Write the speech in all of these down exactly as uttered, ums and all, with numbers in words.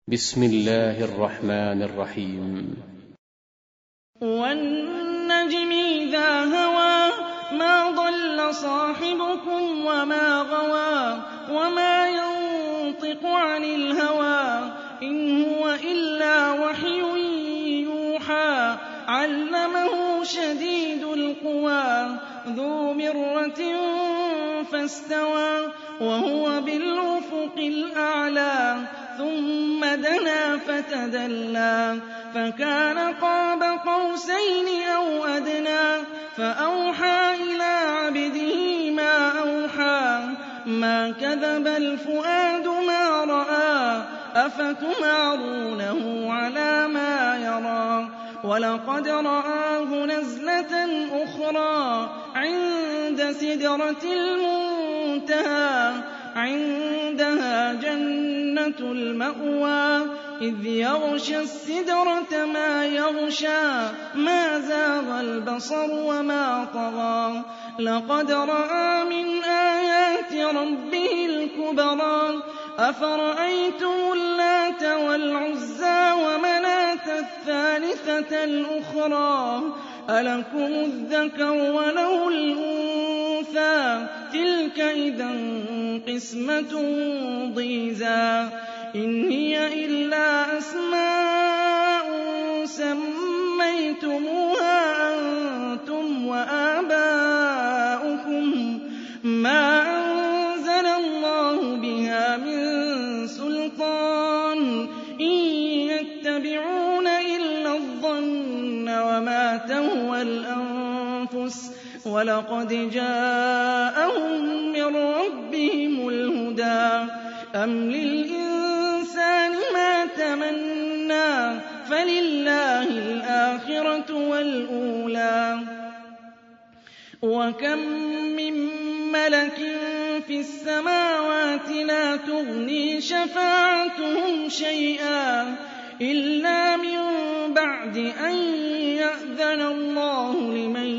بسم الله الرحمن الرحيم. والنجم إذا هوى ما ضل صاحبكم وما غوى وما ينطق عن الهوى إن هو إلا وحي يوحى علمه شديد القوى ذو مرة فاستوى وهو بالأفق الأعلى ثم دنا فتدلى فكان قاب قوسين أو أدنى فأوحى إلى عبده ما أوحى ما كذب الفؤاد ما رأى أفتمارونه على ما يرى ولقد رآه نزلة أخرى عند سدرة المنتهى عندها جنة المأوى إذ يغشى السدرة ما يغشى ما زاغ البصر وما طغى لقد رأى من آيات ربه الكبرى أفرأيتم اللات والعزى ومناة الثالثة الأخرى ألكم الذكر وله الأنثى تلك إذا قسمة ضيزى إن هي إلا أسماء سميتموها أنتم وآباؤكم ما أنزل الله بها من سلطان إن يتبعون إلا الظن وما تهوى الأنفس ولقد جاءهم من ربهم الهدى أم للإنسان ما تمنى فلله الآخرة والأولى وكم من ملك في السماوات لا تغني شفاعتهم شيئا إلا من بعد أن يأذن الله لمن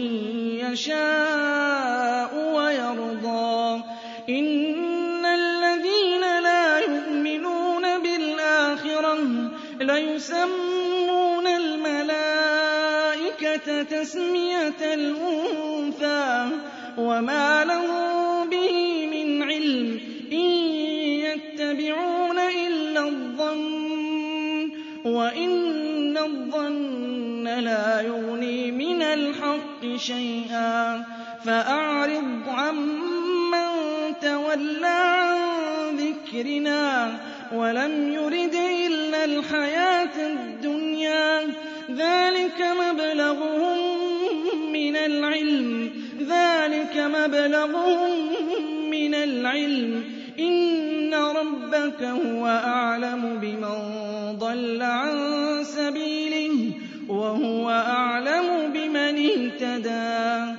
يشاء ويرضى إن الذين لا يؤمنون بالآخرة ليسمون الملائكة تسمية الأنثى وما لهم به من علم إن يتبعون إلا الظن وإن الظن لا يغني من الحق شيئا فأعرض عمن تولى عن ذكرنا ولم يرد إلا الحياة الدنيا ذلك مبلغهم من العلم ذلك مبلغهم من العلم إن ربك هو أعلم بمن ضل عن سبيله وهو أعلم بمن اهتدى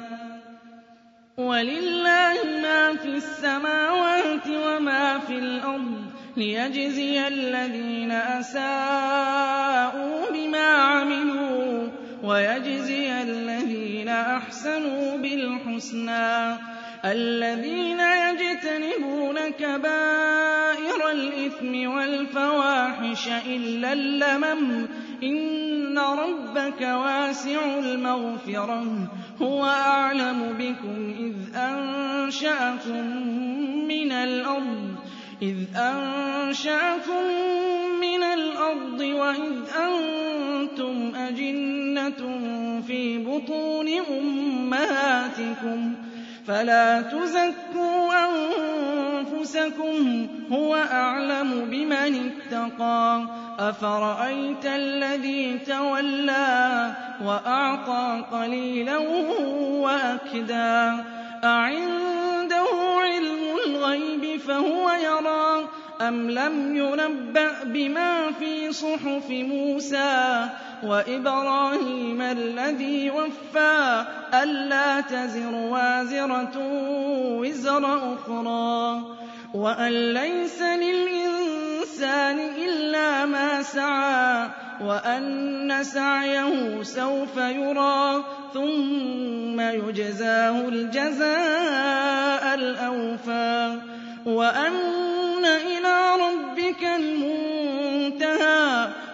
ولله ما في السماوات وما في الأرض ليجزي الذين أساءوا بما عملوا ويجزي الذين أحسنوا بالحسنى الذين يجتنبون كبائر الإثم والفواحش إلا اللمم إن ربك واسع المغفرة هو أعلم بكم إذ أنشأكم من الأرض إذ أنشأكم من الأرض وإذ أنتم أجنة في بطون أمهاتكم فلا تزكوا أنفسكم هو أعلم بمن اتقى أفرأيت الذي تولى وأعطى قليلا وأكدى أعنده علم الغيب فهو يرى أم لم ينبأ بما في صحف موسى وإبراهيم الذي وفى ألا تزر وازرة وزر أخرى وأن ليس للإنسان إلا ما سعى وأن سعيه سوف يرى ثم يجزاه الجزاء الأوفى وأن إلى ربك المنتهى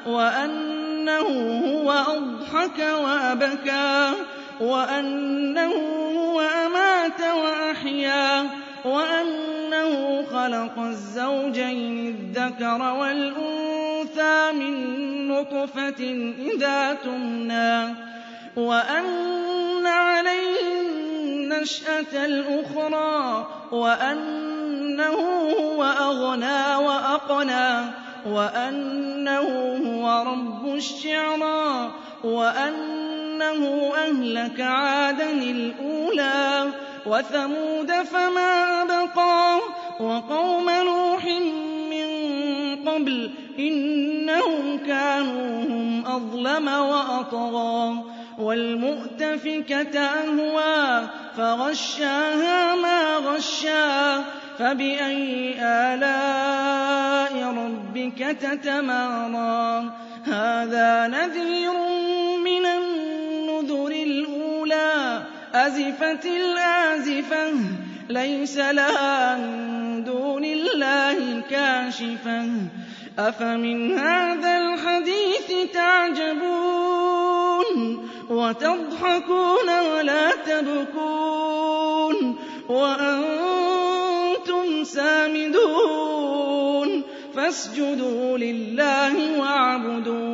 وأنه هو أضحك وأبكى وأنه هو أمات وأحيا وأنه خلق الزوجين الذكر والأنثى من نطفة إذا تمنى وأن عليه النشأة الأخرى وأنه هو أغنى وأقنى وأنه هو رب الشعرى وأنه أهلك عادا الأولى وثمود فما أبقى وقوم نوح من قبل إنهم كانوا هم أظلم وأطغى والمؤتفكة أهوى فغشاها ما غشا فبأي آلاء ربك تتمارى هذا نذير من النذر الأولى أزفت الآزفة ليس لها من دون الله كاشفة أفمن هذا الحديث تعجبون وتضحكون ولا تبكون وأنتم سامدون فاسجدوا لله واعبدوا